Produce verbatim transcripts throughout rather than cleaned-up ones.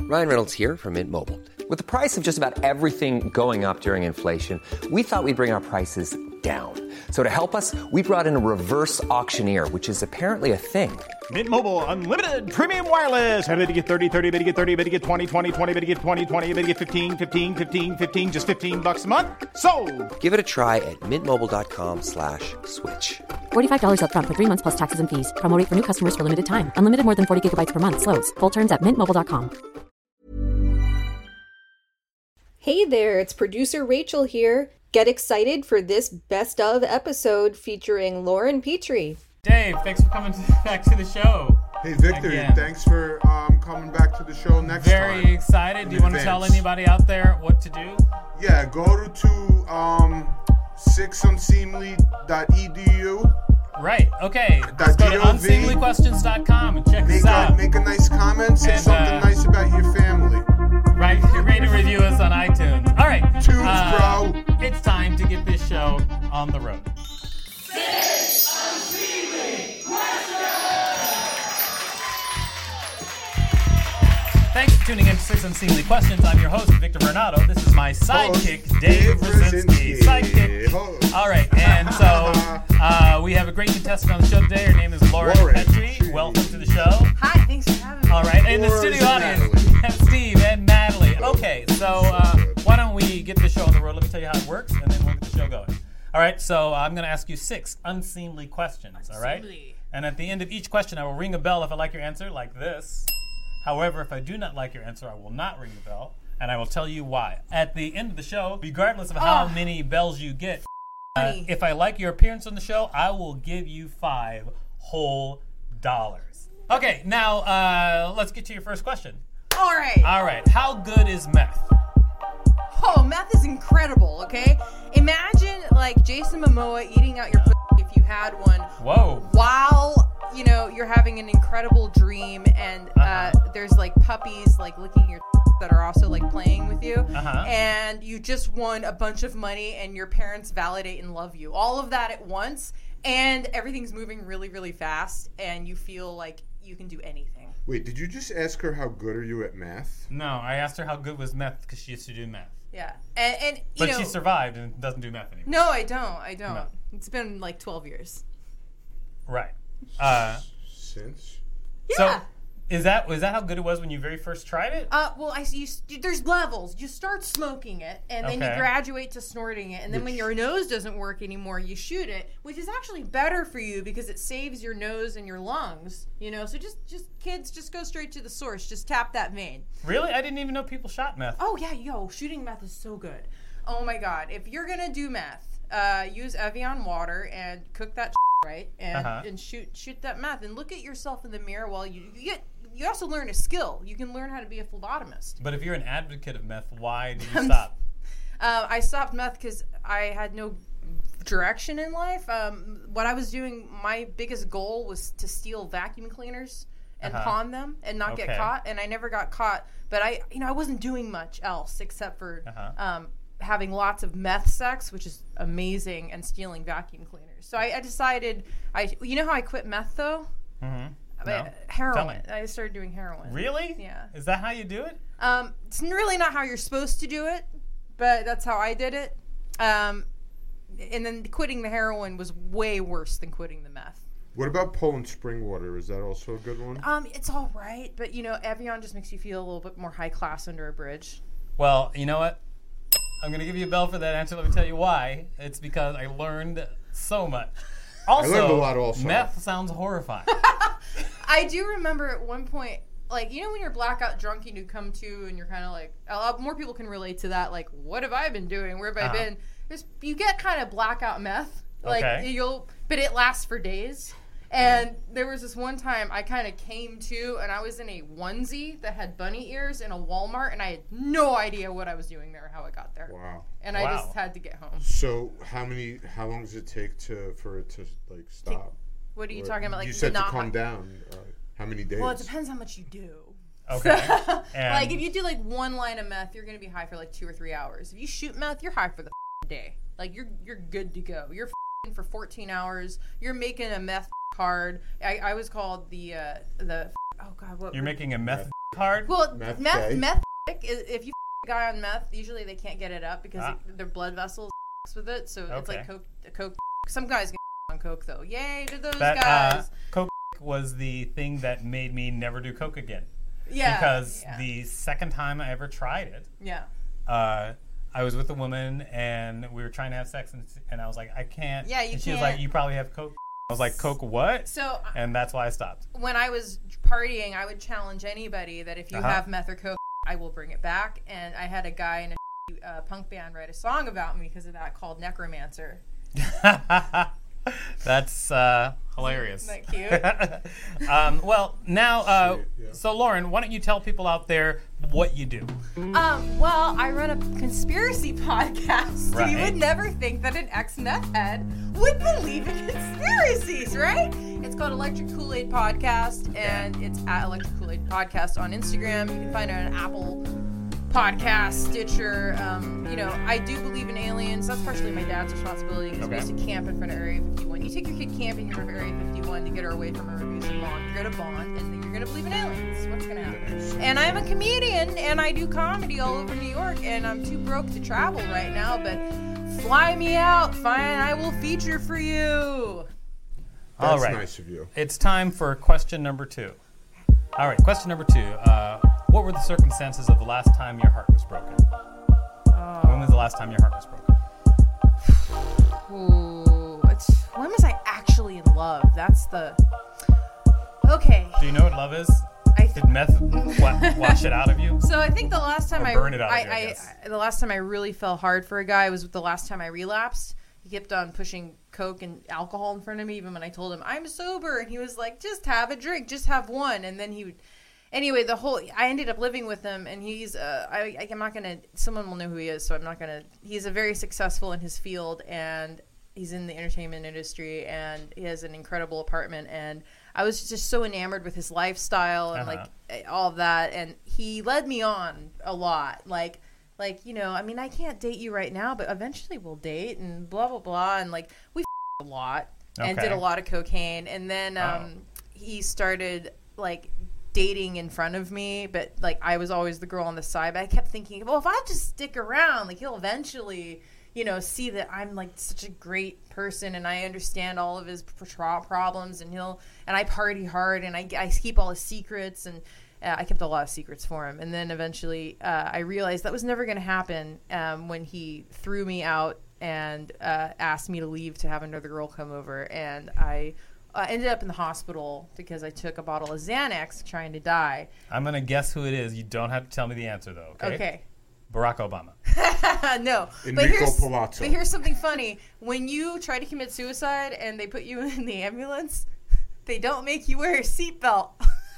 Ryan Reynolds here from Mint Mobile. With the price of just about everything going up during inflation, we thought we'd bring our prices down. So to help us, we brought in a reverse auctioneer, which is apparently a thing. Mint Mobile Unlimited Premium Wireless. How to get thirty, thirty, how to get thirty, how to get twenty, twenty, twenty, how to get twenty, twenty, how to get fifteen, fifteen, fifteen, fifteen, just fifteen bucks a month? Sold! Give it a try at mintmobile.com slash switch. forty-five dollars up front for three months plus taxes and fees. Promo rate for new customers for limited time. Unlimited more than forty gigabytes per month. Slows full terms at mint mobile dot com. Hey there, it's producer Rachel here. Get excited for this best of episode featuring Lauren Petrie. Dave, thanks for coming to, back to the show. Hey, Victor, Again. thanks for um, coming back to the show next Very time. Very excited. Do you want to tell anybody out there what to do? Yeah, go to, to um, six unseemly dot e d u. Right, okay. Let's go to unseemly questions dot com and check make us out. A, make a nice comment, say and, something uh, nice about your family. Right, rate and review us on iTunes. All right. Tunes, uh, bro. It's time to get this show on the road. Six Unseemly Questions! Thanks for tuning in to Six Unseemly Questions. I'm your host, Victor Bernardo. This is my sidekick, Host Dave Dave Brzezinski. Brzezinski. Sidekick. Host. All right, and so uh, we have a great contestant on the show today. Her name is Lauren, Lauren Petrie. Petrie. Welcome to the show. Hi, thanks for having me. All right, and in the Lauren studio and audience, Natalie. we have Steve and Natalie. Okay, so uh, why don't we get the show on the road? Let me tell you how it works, and then we'll get the show going. All right, so I'm going to ask you six unseemly questions, all right? Unseemly. And at the end of each question, I will ring a bell if I like your answer, like this. However, if I do not like your answer, I will not ring the bell, and I will tell you why. At the end of the show, regardless of how Oh. many bells you get, uh, Funny. if I like your appearance on the show, I will give you five whole dollars. Okay, now uh, let's get to your first question. All right. All right, how good is meth? Oh, meth is incredible, okay? Imagine, like, Jason Momoa eating out your pussy if you had one. Whoa. While, you know, you're having an incredible dream and uh, Uh-huh. there's, like, puppies, like, licking your that are also, like, playing with you. Uh-huh. And you just won a bunch of money and your parents validate and love you. All of that at once. And everything's moving really, really fast. And you feel like you can do anything. Wait, did you just ask her how good are you at math? No, I asked her how good was meth because she used to do meth. Yeah. And, and you But know. she survived and doesn't do meth anymore. No, I don't. I don't. No. It's been like twelve years. Right. Uh, Since? Yeah. So, is that is that how good it was when you very first tried it? Uh, well, I you, there's levels. You start smoking it, and then Okay. you graduate to snorting it, and then when your nose doesn't work anymore, you shoot it, which is actually better for you because it saves your nose and your lungs. You know, so just just kids, just go straight to the source. Just tap that vein. Really? I didn't even know people shot meth. Oh yeah, yo, shooting meth is so good. Oh my god, if you're gonna do meth, uh, use Evian water and cook that right, and Uh-huh. and shoot shoot that meth, and look at yourself in the mirror while you, you get. You also learn a skill. You can learn how to be a phlebotomist. But if you're an advocate of meth, why did you stop? Uh, I stopped meth because I had no direction in life. Um, what I was doing, my biggest goal was to steal vacuum cleaners and Uh-huh. pawn them and not Okay. get caught. And I never got caught. But I, you know, I wasn't doing much else except for Uh-huh. um, having lots of meth sex, which is amazing, and stealing vacuum cleaners. So I, I decided, I, you know how I quit meth though? Mm-hmm. I- No. Tell me. Heroin. I started doing heroin. Really? Yeah. Is that how you do it? Um, it's really not how you're supposed to do it, but that's how I did it. Um, and then quitting the heroin was way worse than quitting the meth. What about Poland spring water? Is that also a good one? Um, it's all right, but you know, Evian just makes you feel a little bit more high class under a bridge. Well, you know what? I'm going to give you a bell for that answer. Let me tell you why. It's because I learned so much. Also, I learned a lot also. Meth sounds horrifying. I do remember at one point, like, you know when you're blackout drunk and you come to and you're kind of like, a lot more people can relate to that, like, what have I been doing? Where have Uh-huh. I been? There's, you get kind of blackout meth. Like, Okay. you'll, but it lasts for days. And there was this one time I kind of came to, and I was in a onesie that had bunny ears in a Walmart, and I had no idea what I was doing there or how I got there. Wow. And I Wow. just had to get home. So how many? How long does it take to for it to like stop? What are you Or- talking about? Like, you said the to not- calm down. Uh, how many days? Well, it depends how much you do. Okay. So, And- like, if you do like one line of meth, you're gonna be high for like two or three hours. If you shoot meth, you're high for the day. Like, you're you're good to go. You're for fourteen hours. You're making a meth card. I, I was called the uh, the oh God, what? You're making a meth, meth card? Well, Meth meth, gay? meth, is, if you a guy on meth, usually they can't get it up because Ah. it, their blood vessels with it. So it's Okay. like coke, coke. Some guys get on coke though. Yay to those That uh, guys! coke was the thing that made me never do coke again. yeah, Because yeah. the second time I ever tried it, yeah. uh, I was with a woman and we were trying to have sex, and, and I was like, I can't. Yeah, you and she was can't. like, you probably have coke. I was like, coke what? So And that's why I stopped. when I was partying, I would challenge anybody that if you Uh-huh. have meth or coke, I will bring it back. And I had a guy in a uh, punk band write a song about me because of that called Necromancer. That's uh, hilarious. Isn't that cute? um, well, now, uh, Sweet, yeah. so Lauren, why don't you tell people out there what you do? Um, well, I run a conspiracy podcast. Right. You would never think that an ex-meth head would believe in conspiracies, right? It's called Electric Kool-Aid Podcast, and it's at Electric Kool-Aid Podcast on Instagram. You can find it on Apple Podcast, Stitcher. Um, you know, I do believe in aliens. That's partially my dad's responsibility because Okay. we used to camp in front of Area fifty-one. You take your kid camping in front of Area fifty-one to get her away from her abusive mom. You're going to bond, and then you're going to believe in aliens. What's going to happen? And I'm a comedian, and I do comedy all over New York, and I'm too broke to travel right now, but fly me out. Fine, I will feature for you. That's All right. nice of you. It's time for question number two. All right, question number two. Uh, what were the circumstances of the last time your heart was broken? When was the last time your heart was broken? Ooh, it's, when was I actually in love? That's the... Okay. Do you know what love is? I Did meth wa- wash it out of you? So I think the last time Or I, burn it out of I, you, I I, guess. I- the last time I really fell hard for a guy was the last time I relapsed. He kept on pushing Coke and alcohol in front of me, even when I told him I'm sober, and he was like, "Just have a drink, just have one." And then he would. Anyway, the whole I ended up living with him, and he's. Uh, I, I'm not gonna. Someone will know who he is, so I'm not gonna. He's a very successful in his field, and he's in the entertainment industry, and he has an incredible apartment, and I was just so enamored with his lifestyle and Uh-huh. like all of that, and he led me on a lot, like. Like, you know, I mean, I can't date you right now, but eventually we'll date and blah, blah, blah. And, like, we f- a lot and Okay. did a lot of cocaine. And then um, Oh. he started, like, dating in front of me. But, like, I was always the girl on the side. But I kept thinking, well, if I just stick around, like, he'll eventually, you know, see that I'm, like, such a great person and I understand all of his pro- problems. And he'll, and I party hard and I, I keep all his secrets and... Uh, I kept a lot of secrets for him. And then eventually uh, I realized that was never going to happen um, when he threw me out and uh, asked me to leave to have another girl come over. And I uh, ended up in the hospital because I took a bottle of Xanax trying to die. I'm going to guess who it is. You don't have to tell me the answer, though, okay? Okay. Barack Obama. No. Enrico but here's, Palazzo. but here's something funny. When you try to commit suicide and they put you in the ambulance, they don't make you wear a seatbelt.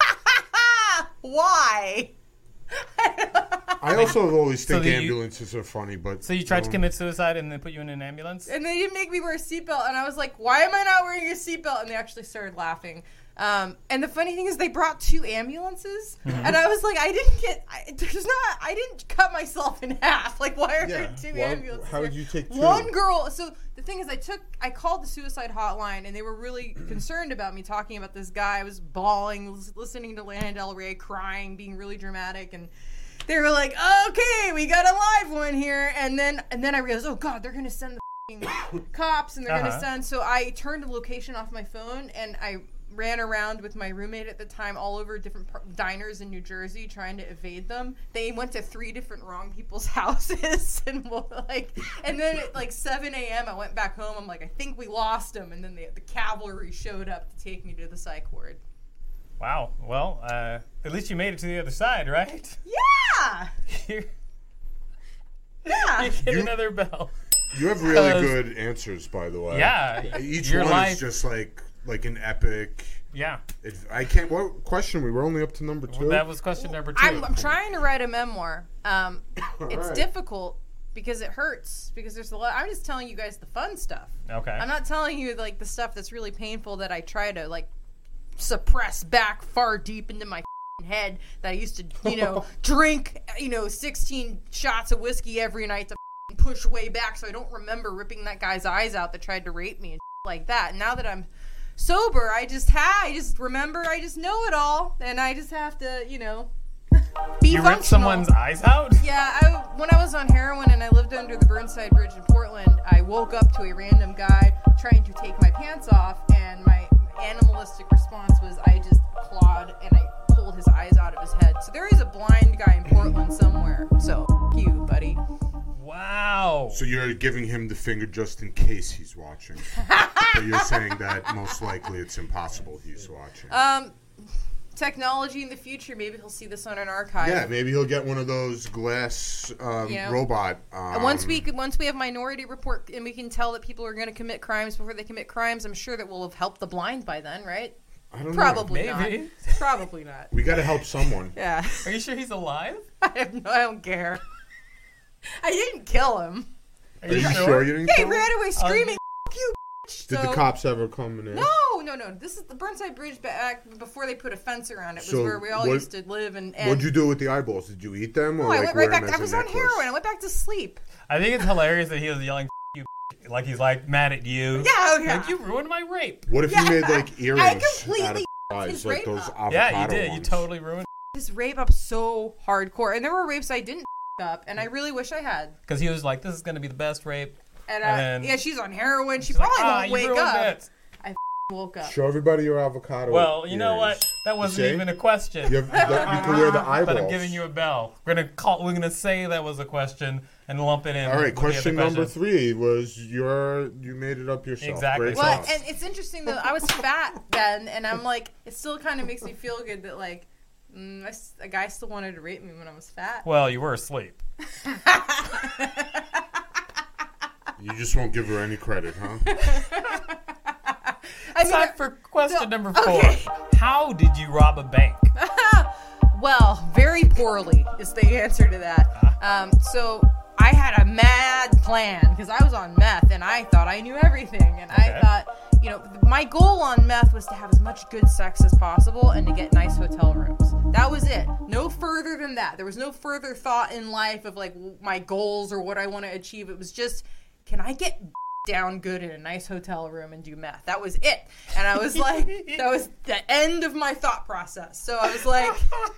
Why? I also always So think that you- ambulances are funny, but So you tried to um, commit suicide and they put you in an ambulance? And they didn't make me wear a seatbelt. And I was like, why am I not wearing a seatbelt? And they actually started laughing. Um, and the funny thing is they brought two ambulances. Mm-hmm. And I was like, I didn't get, I, there's not, I didn't cut myself in half. Like, why are Yeah, there two why- ambulances? how here? did you take two? One girl. So the thing is, I took, I called the suicide hotline and they were really concerned about me talking about this guy. I was bawling, lis- listening to Lana Del Rey, crying, being really dramatic. And they were like, okay, we got a live one here. And then, and then I realized, oh God, they're going to send the f***ing cops and they're going Uh-huh. to send. So I turned the location off my phone and I ran around with my roommate at the time all over different par- diners in New Jersey trying to evade them. They went to three different wrong people's houses and like, and then at like seven a.m. I went back home. I'm like, I think we lost them. And then the, the cavalry showed up to take me to the psych ward. Wow. Well, uh, at least you made it to the other side, right? Yeah. you Yeah. get another bell. You have really Uh, good answers, by the way. Yeah. Each Your one life- is just like like an epic. Yeah. It, I can't. What question? We were only up to number two. That was question number two. I'm, I'm trying to write a memoir. Um, it's right. difficult because it hurts because there's a lot. I'm just telling you guys the fun stuff. Okay. I'm not telling you like the stuff that's really painful that I try to like suppress back far deep into my f***ing head that I used to, you know, drink, you know, sixteen shots of whiskey every night to f***ing push way back so I don't remember ripping that guy's eyes out that tried to rape me and like that. And now that I'm sober, I just ha I just remember, I just know it all, and I just have to, you know, be You ripped functional. someone's eyes out? Yeah, I, when I was on heroin and I lived under the Burnside Bridge in Portland, I woke up to a random guy trying to take my pants off, and my animalistic response was I just clawed and I pulled his eyes out of his head. So there is a blind guy in Portland somewhere. So, f- you, buddy. Wow. So you're giving him the finger just in case he's watching. But you're saying that most likely it's impossible he's watching. Um, technology in the future, maybe he'll see this on an archive. Yeah, maybe he'll get one of those glass um, Yeah. robot. Um, And once we once we have Minority Report and we can tell that people are going to commit crimes before they commit crimes, I'm sure that we'll have helped the blind by then, right? I don't Probably know. Maybe. not. Probably not. We got to help someone. Yeah. Are you sure he's alive? I have no. I don't care. I didn't kill him. Are Are you sure you didn't Yeah, he kill him? ran away screaming, "F you, bitch!" Did So- the cops ever come in? No, no, no. This is the Burnside Bridge back before they put a fence around it. Was So where we all what- used to live. And, and What'd you do with the eyeballs? Did you eat them? Or No, like I went wear right back. them I as was a on necklace? heroin. I went back to sleep. I think it's hilarious that he was yelling, "F you," like he's like mad at you. Yeah, oh, yeah. Like, you ruined my rape. What if Yeah. you made like earrings I out completely of eyes, his like rape those up. avocado Yeah, you did. You ones? totally ruined This rape up so hardcore, and there were rapes I didn't up, and I really wish I had. because he was like, "This is gonna be the best rape." And, uh, And then- yeah, she's on heroin. She She's like, probably "Ah, won't you wake ruined up. it." I woke up. Show everybody your avocado. Well, you know what? earrings. That wasn't see? even a question. You, have, the- you can wear the eyeballs. But I'm giving you a bell. We're gonna call. We're gonna say that was a question and lump it in. All right, with the other question number questions. three was your. You made it up yourself. Exactly. Great Well, job. and it's interesting though. I was fat then, and I'm like, it still kind of makes me feel good that like, mm, I s a guy still wanted to rape me when I was fat. Well, you were asleep. You just won't give her any credit, huh? I mean, Time for question so- number four. okay. How did you rob a bank? well, very poorly is the answer to that. Um, so I had a mad plan because I was on meth and I thought I knew everything, and Okay. I thought, you know, my goal on meth was to have as much good sex as possible and to get nice hotel rooms. That was it. No further than that. There was no further thought in life of like my goals or what I want to achieve. It was just, can I get down good in a nice hotel room and do meth? That was it. And I was like, that was the end of my thought process. So I was like,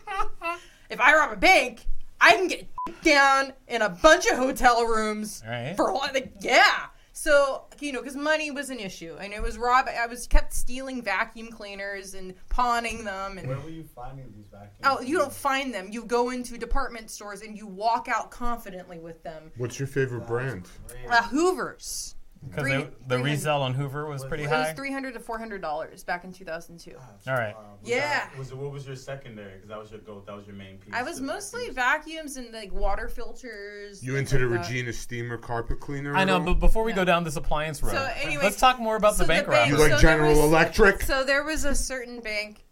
if I rob a bank, I can get down in a bunch of hotel rooms All right. for a lot. Like, yeah. So, you know, because money was an issue, and it was rob. I was kept stealing vacuum cleaners and pawning them. And Where were you finding these vacuums? oh, you don't find them. You go into department stores and you walk out confidently with them. What's your favorite brand? Uh, Hoover's. Because Three- the three hundred. resale on Hoover was pretty It was high. three hundred to four hundred dollars back in two thousand two. All right. Was Yeah. That, was it, what was your secondary? Because that was your go. That was your main piece. I was the mostly vacuums. vacuums and like water filters. You things into the like that. Regina Steamer carpet cleaner? I know, at all? but before we Yeah. go down this appliance road, So anyway, let's talk more about so the bank bank- You robbery. like so there General was- Electric? So there was a certain bank,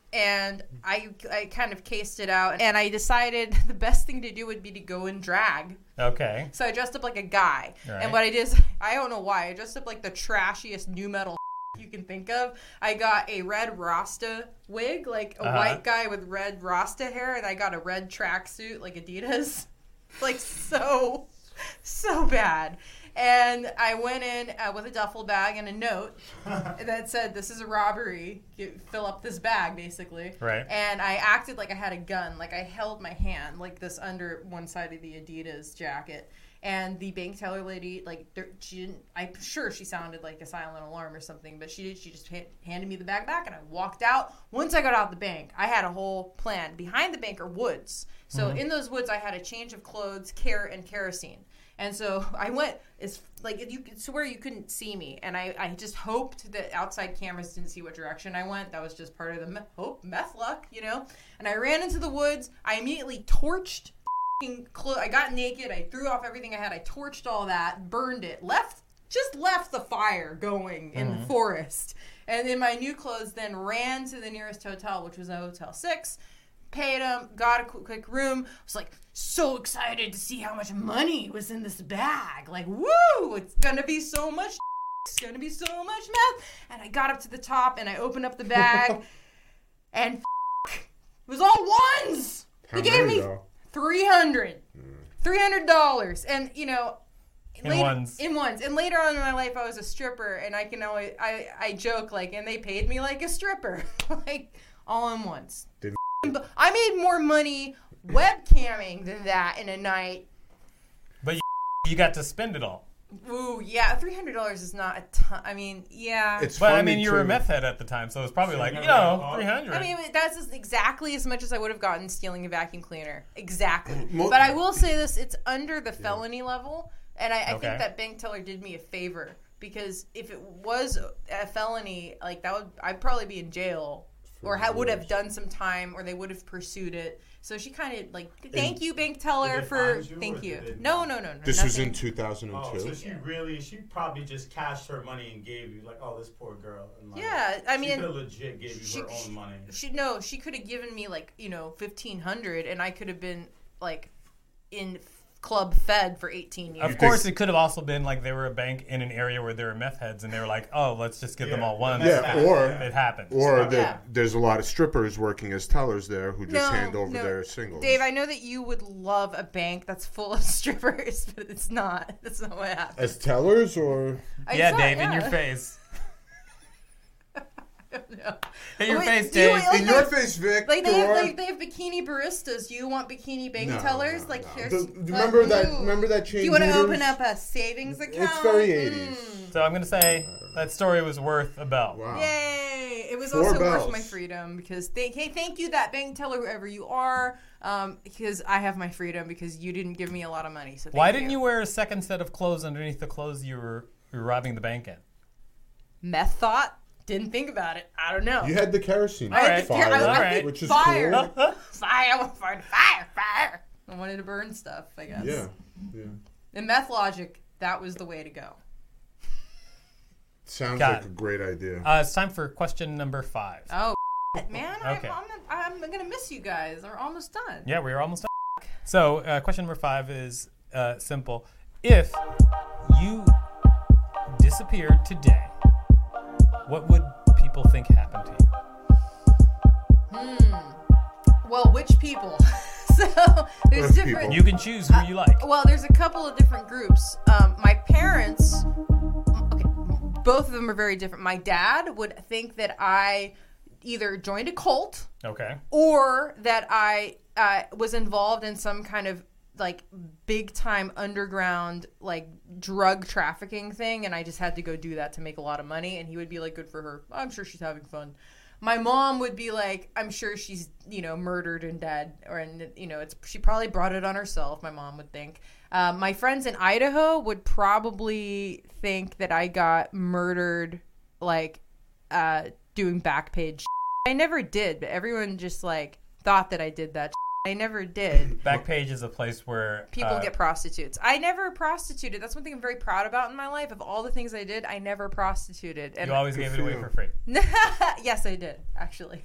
and I I kind of cased it out, and I decided the best thing to do would be to go in drag. Okay. So I dressed up like a guy, Right. and what I did is, I don't know why, I dressed up like the trashiest new metal you can think of. I got a red Rasta wig, like a Uh-huh. white guy with red Rasta hair, and I got a red tracksuit, like Adidas, like so, so bad. And I went in uh, with a duffel bag and a note that said, "This is a robbery. You fill up this bag," basically. Right. And I acted like I had a gun. Like I held my hand like this under one side of the Adidas jacket. And the bank teller lady, like, there, she didn't, I'm sure she sounded like a silent alarm or something, but she did, she just ha- handed me the bag back and I walked out. Once I got out the bank, I had a whole plan. Behind the bank are woods. So Mhm. in those woods, I had a change of clothes, care, and kerosene. And so I went, as like, you could swear you couldn't see me. And I, I just hoped that outside cameras didn't see what direction I went. That was just part of the me- hope, meth luck, you know? And I ran into the woods. I immediately torched clo- I got naked. I threw off everything I had. I torched all that, burned it, left, just left the fire going in Mhm. the forest. And in my new clothes, then ran to the nearest hotel, which was a Hotel six. Paid them, got a qu- quick room. Was like so excited to see how much money was in this bag. Like, woo! It's gonna be so much. It's gonna be so much meth. And I got up to the top and I opened up the bag, and it was all ones. How They gave many, me though? three hundred, three hundred dollars, and you know, In later, ones. In ones. And later on in my life, I was a stripper, and I can always I I joke like, and they paid me like a stripper, like all in ones. Did I made more money webcamming than that in a night. But you, you got to spend it all. Ooh, yeah, three hundred dollars is not a ton. I mean, yeah. It's But I funny mean, you were a too. meth head at the time, so it's probably like, you never know, got three hundred. I mean, that's as- exactly as much as I would have gotten stealing a vacuum cleaner. Exactly. Mo- But I will say this, it's under the felony level, and I, I Okay. think that bank teller did me a favor, because if it was a felony, like, that would, I'd probably be in jail, or ha- would have done some time, or they would have pursued it. So she kind of, like, thank you, bank teller, did they for, find you, or thank did you. they No, not? no, no, no. This was in nothing. two thousand Oh, two. so she really, she probably just cashed her money and gave you, like, oh, this poor girl. And like, Yeah, I she mean, could have legit gave you she- her own money. She no, she could have given me like you know fifteen hundred, and I could have been like in Club Fed for eighteen years. Of course, it could have also been like they were a bank in an area where there were meth heads, and they were like, "Oh, let's just give them Yeah. all one." Yeah, or it happened. or Yeah. the, there's a lot of strippers working as tellers there who just No, hand over no. their singles. Dave, I know that you would love a bank that's full of strippers, but it's not. That's not what happened. As tellers or I yeah, thought- Dave, in yeah. your face. No. In your Wait, face, do you- Dave. like, in your like- face, Vic. Like they have, or- like, they have bikini baristas. Do you want bikini bank No, tellers? no, like no. here's. The- remember that- ooh. remember that Do chain you want to Hooters? open up a savings account? It's very eighties. Mm. So I'm gonna say that story was worth a bell. Wow. Yay! It was Four also bells. worth my freedom because thank hey, thank you that bank teller whoever you are um, because I have my freedom because you didn't give me a lot of money. So thank Why didn't you wear a second set of clothes underneath the clothes you were, you were robbing the bank in? Meth thought? Didn't think about it. I don't know. You had the kerosene I had Alright, the- fire, I- I alright. think which is fire. cool. Fire! I want fire! Fire! Fire! I wanted to burn stuff. I guess. Yeah, yeah. In meth logic, that was the way to go. Sounds Got like it. a great idea. Uh, it's time for question number five. Oh, man! Okay. I'm, I'm, I'm gonna miss you guys. We're almost done. Yeah, we are almost done. So, uh, question number five is uh, simple. If you disappeared today, what would people think happened to you? Well, which people? so there's Earth different. people. You can choose who you like. Well, there's a couple of different groups. Um, my parents, okay, both of them are very different. My dad would think that I either joined a cult Okay. or that I uh, was involved in some kind of like big time underground like drug trafficking thing, and I just had to go do that to make a lot of money. And he would be like, "Good for her. I'm sure she's having fun." My mom would be like, "I'm sure she's, you know, murdered and dead, or and you know, it's she probably brought it on herself." My mom would think. Uh, my friends in Idaho would probably think that I got murdered, like uh, doing back page. I never did, but everyone just like thought that I did that. I never did. Backpage is a place where People uh, get prostitutes. I never prostituted. That's one thing I'm very proud about in my life. Of all the things I did, I never prostituted. And you always gave it away for free. yes, I did actually.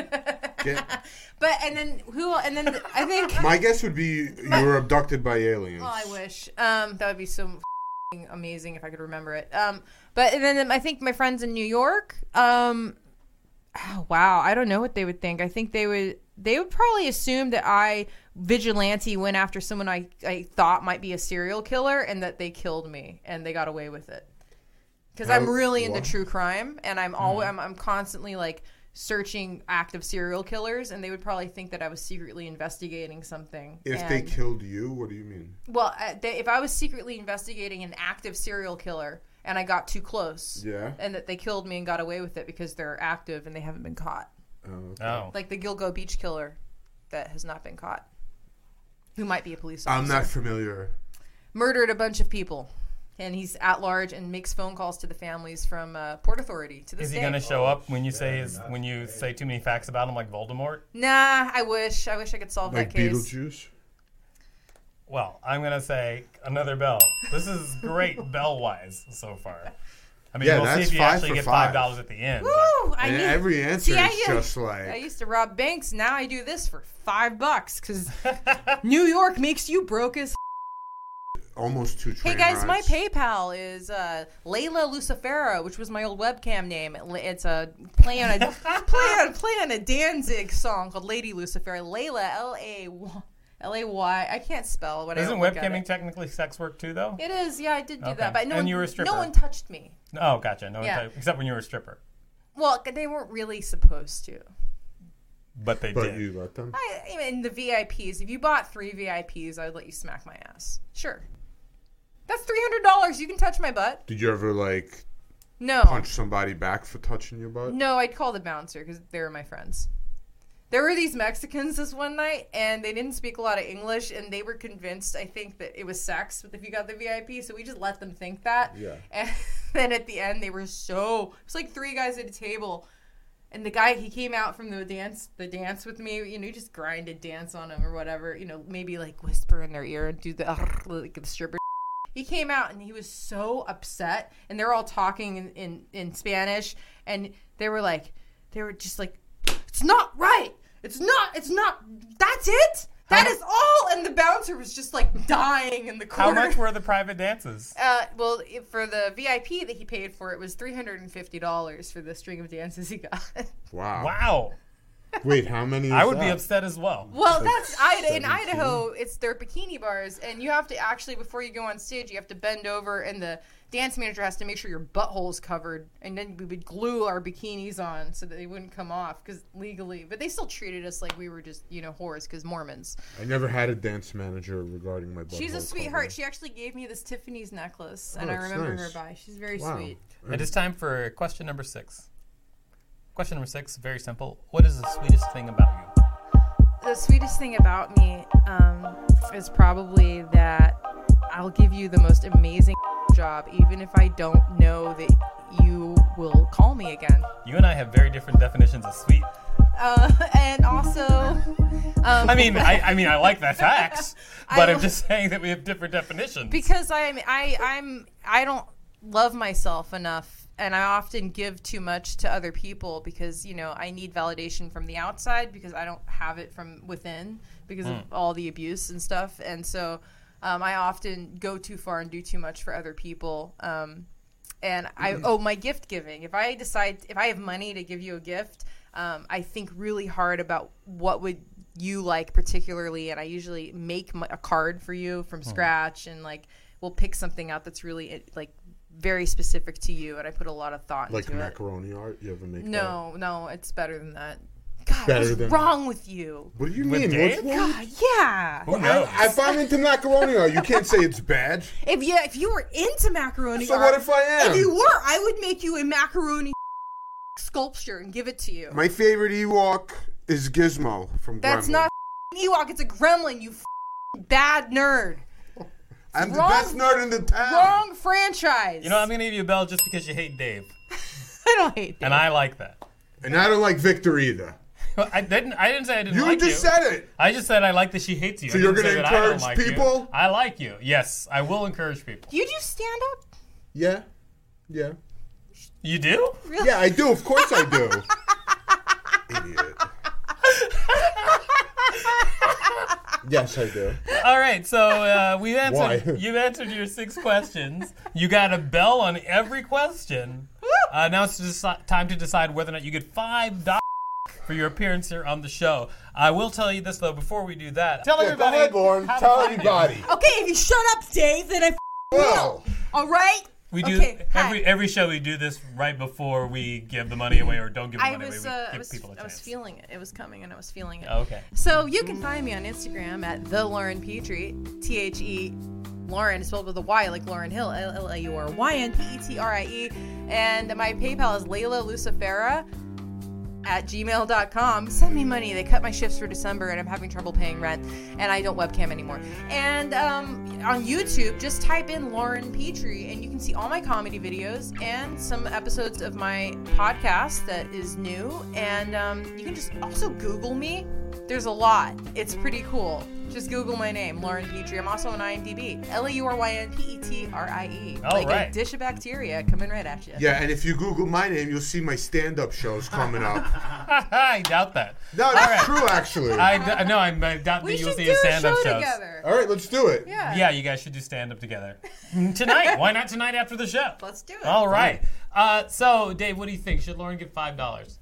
Get- But and then who? And then I think. My guess would be you were abducted by aliens. Oh, I wish. Um, that would be so f***ing amazing if I could remember it. Um, but and then I think my friends in New York. Um, oh, wow, I don't know what they would think. I think they would. They would probably assume that I vigilante went after someone I, I thought might be a serial killer and that they killed me and they got away with it. Because I'm How- really into what? true crime and I'm always I'm, I'm constantly like searching active serial killers, and they would probably think that I was secretly investigating something. If and, they killed you, what do you mean? well, uh, they, if I was secretly investigating an active serial killer and I got too close, Yeah. and that they killed me and got away with it because they're active and they haven't been caught. Oh, okay. Oh. Like the Gilgo Beach killer that has not been caught, who might be a police officer. I'm not familiar. Murdered a bunch of people, and he's at large and makes phone calls to the families from uh, Port Authority to this Is he day. going to show up when you say his, when you say too many facts about him, like Voldemort? Nah, I wish. I wish I could solve Like that case. Beetlejuice? Well, I'm going to say another bell. This is great bell-wise so far. I mean, Yeah, we'll see that's if you five actually for get five. five dollars at the end. Woo! I And knew- every answer See, I is used- just like... I used to rob banks. Now I do this for five bucks because New York makes you broke as. almost two Hey train guys, my rides. PayPal is uh, Layla Lucifera, which was my old webcam name. It- It's a play on a play on play on a Danzig song called Lady Lucifera. Layla L A L A Y. I can't spell what I Isn't don't look at webcamming it. technically sex work too, though? It is. Yeah, I did do Okay. that, but no And one, you were a stripper. no one touched me. Oh, gotcha. No, Yeah. one t- except when you were a stripper. Well, they weren't really supposed to. But they But did. you let them? I, I mean, the V I Ps. If you bought three V I Ps, I would let you smack my ass. Sure. That's three hundred dollars. You can touch my butt. Did you ever, like, No. punch somebody back for touching your butt? No, I'd call the bouncer because they were my friends. There were these Mexicans this one night, and they didn't speak a lot of English, and they were convinced, I think, that it was sex if you got the V I P, so we just let them think that. Yeah. And then at the end, they were so... It was like three guys at a table, and the guy, he came out from the dance the dance with me, you know, he just grinded dance on them or whatever, you know, maybe, like, whisper in their ear and do the, like, the stripper. He came out, and he was so upset, and they were all talking in, in, in Spanish, and they were like, they were just like, it's not right! It's not, it's not, that's it? That How is all! And the bouncer was just like dying in the corner. How much were the private dances? Uh, well, it- for the V I P that he paid for, it was three hundred fifty dollars for the string of dances he got. Wow. Wow. Wait, how many is I would be that? upset as well. Well, that's Ida, in seventeen. Idaho. It's their bikini bars, and you have to actually, before you go on stage, you have to bend over, and the dance manager has to make sure your butthole is covered, and then we would glue our bikinis on so that they wouldn't come off, because legally, but they still treated us like we were just, you know, whores, because Mormons. I never had a dance manager regarding my butt. She's a sweetheart. She actually gave me this Tiffany's necklace, and Oh, I that's remember nice. her by. She's very Wow. sweet. It is time for question number six. Question number six, very simple. What is the sweetest thing about you? The sweetest thing about me um, is probably that I'll give you the most amazing job, even if I don't know that you will call me again. You and I have very different definitions of sweet. Uh, and also, um, I mean, I, I mean, I like that facts, but I- I'm just saying that we have different definitions. because I'm I I'm I don't love myself enough. And I often give too much to other people because, you know, I need validation from the outside because I don't have it from within because of all the abuse and stuff. And so um, I often go too far and do too much for other people. Um, and I oh, my gift giving. If I decide, if I have money to give you a gift, um, I think really hard about what would you like particularly. And I usually make my, a card for you from scratch and, like, we'll pick something out that's really, like, very specific to you, and I put a lot of thought Like into it. macaroni art? You ever make that? No, no, it's better than that. God, Better what's than- wrong with you? What do you With mean? Dave? What's wrong? God, yeah. Who knows? I, if I'm into macaroni art, you can't say it's bad. If you if you were into macaroni So art, what if I am? If you were, I would make you a macaroni sculpture and give it to you. My favorite Ewok is Gizmo from That's Gremlin. not Ewok. It's a gremlin. You bad nerd. I'm the wrong- best nerd in the town. Wrong franchise. You know, I'm going to give you a bell just because you hate Dave. I don't hate that. And I like that. And I don't like Victor either. I didn't I didn't say I didn't You like you. just said it. I just said I like that she hates you. So I you're didn't say gonna that I don't encourage like you. people? I like you. Yes, I will encourage people. Do you do stand up? Yeah. Yeah. You do? Really? Yeah, I do. Of course I do. Idiot. Yes, I do. All right, so uh, we answered. Why? You answered your six questions. You got a bell on every question. Uh, now it's deci- time to decide whether or not you get five dollars for your appearance here on the show. I will tell you this though. Before we do that, tell Yeah, go everybody. ahead, Lauren. how to Tell find you. everybody. Okay, if you shut up, Dave, then I f- Well, All right. We do Okay, hi. every every show. We do this right before we give the money away or don't give the I money was, away. We uh, I give was, people a I chance. was feeling it. It was coming, and I was feeling it. Okay. So you can find me on Instagram at the Lauren Petrie, T H E Lauren, spelled with a Y, like Lauren Hill, L L A U R Y N P E T R I E, and my PayPal is Layla Lucifera at gmail dot com. Send me money. They cut my shifts for December, and I'm having trouble paying rent, and I don't webcam anymore. And um, on YouTube, just type in Lauren Petrie, and you can see all my comedy videos and some episodes of my podcast that is new. And um, you can just also Google me. There's a lot. It's pretty cool. Just Google my name, Lauren Petrie. I'm also on IMDb. L A U R Y N P E T R I E. All like right. a dish of bacteria coming right at you. yeah, and if you Google my name, you'll see my stand-up shows coming up. I doubt that. No, that's true, actually. I d- no, I, I doubt We that you'll should see do a a stand-up show shows. together. All right, let's do it. Yeah. Yeah, you guys should do stand-up together tonight. Why not tonight after the show? Let's do it. All right. Uh, so, Dave, what do you think? Should Lauren get five dollars?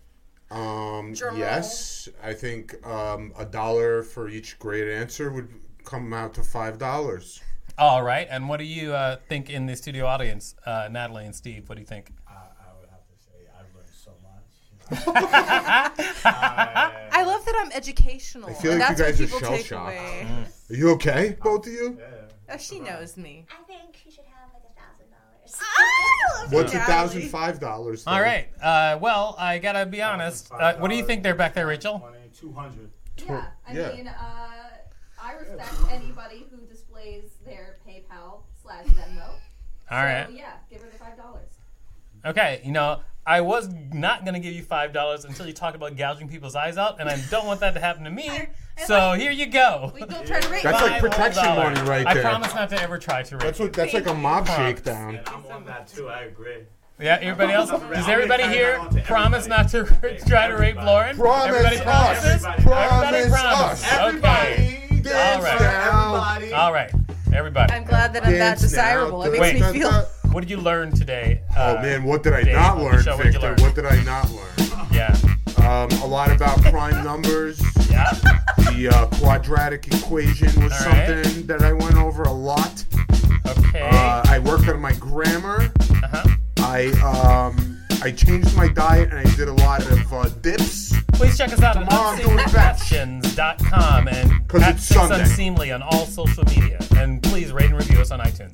Um, Drum roll. yes, I think um, a dollar for each great answer would come out to five dollars. All right. And what do you uh, think in the studio audience, uh, Natalie and Steve? What do you think? I, I would have to say I've learned so much. I, I love that I'm educational. I feel and like that's you guys what are people take shell-shocked. away. Are you okay, both of you? Oh, she knows me. I think you should have like a thousand dollars. I love What's you, a Natalie. thousand five dollars? All right. Uh, well, I got to be honest. Uh, what do you think there back there, Rachel? two hundred. Yeah, I Yeah. mean, uh, I respect anybody who displays their PayPal slash Venmo. All right. So, yeah, give her the five dollars. Okay, you know, I was not going to give you five dollars until you talked about gouging people's eyes out, and I don't want that to happen to me. So here you go. We don't try to rate That's me. like protection Five money right I there. promise not to ever try to rate That's you. what. That's like a mob Promise. shakedown. And I'm on that too. I agree. Yeah, everybody else? I'm Does gonna everybody carry here that on to promise not everybody. to try to rape Lauren? Promise everybody us. promises? Promise everybody promises. us. Okay. Dance All right. now. All right. Everybody. I'm glad that I'm that Dance now. desirable. It makes Wait. me feel. What did you learn today? Uh, Oh man, what did I Dave, not on the learn, show, what'd you Victor? learn? What did I not learn? Yeah. Um, a lot about prime numbers. Yeah. The uh, quadratic equation was All right. something that I went over a lot. Okay. Uh, I worked on my grammar. uh-huh. I um, I changed my diet and I did a lot of uh, dips. Please check us out at Tomorrow I'm doing unseemly fetch. questions dot com and 'Cause at it's Six Sunday. Unseemly on all social media. And please rate and review us on iTunes.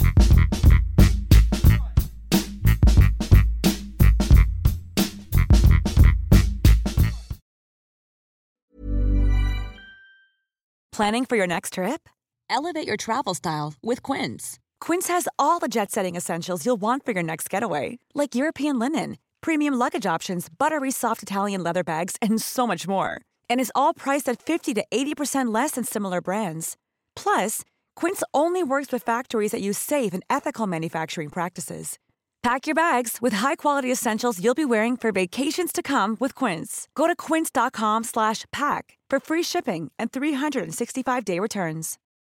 Planning for your next trip? Elevate your travel style with Quince. Quince has all the jet-setting essentials you'll want for your next getaway, like European linen, premium luggage options, buttery soft Italian leather bags, and so much more. And is all priced at fifty to eighty percent less than similar brands. Plus, Quince only works with factories that use safe and ethical manufacturing practices. Pack your bags with high-quality essentials you'll be wearing for vacations to come with Quince. Go to quince dot com slash pack for free shipping and three sixty-five day returns.